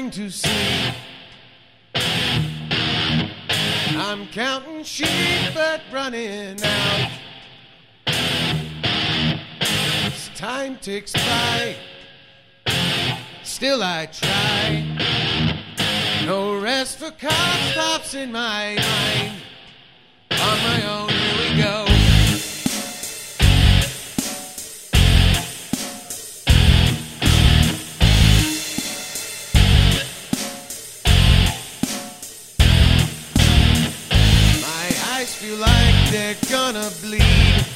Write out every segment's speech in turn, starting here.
time to sleep. I'm counting sheep but running out. As time ticks by, still I try. No rest for car stops in my mind. On my own, here we go. Feel like they're gonna bleed.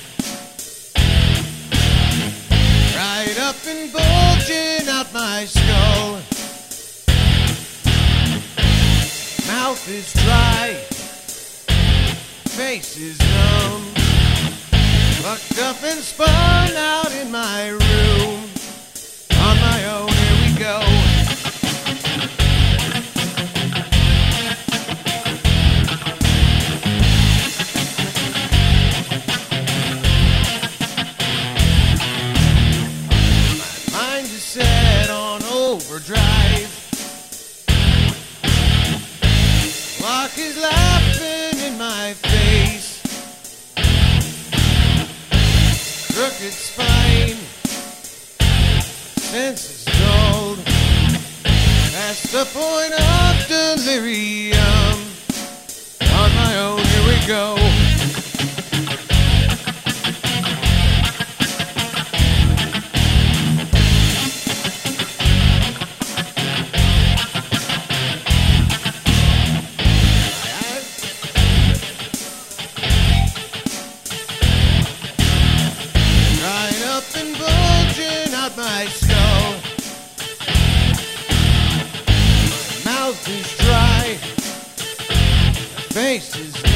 Right up and bulging out my skull. Mouth is dry, face is numb. Fucked up and spun out in my room. On my own, here we go. Set on overdrive. Clock is laughing in my face. Crooked spine, senses dulled. Past the point of delirium. On my own, here we go. My skull, my mouth is dry, my face is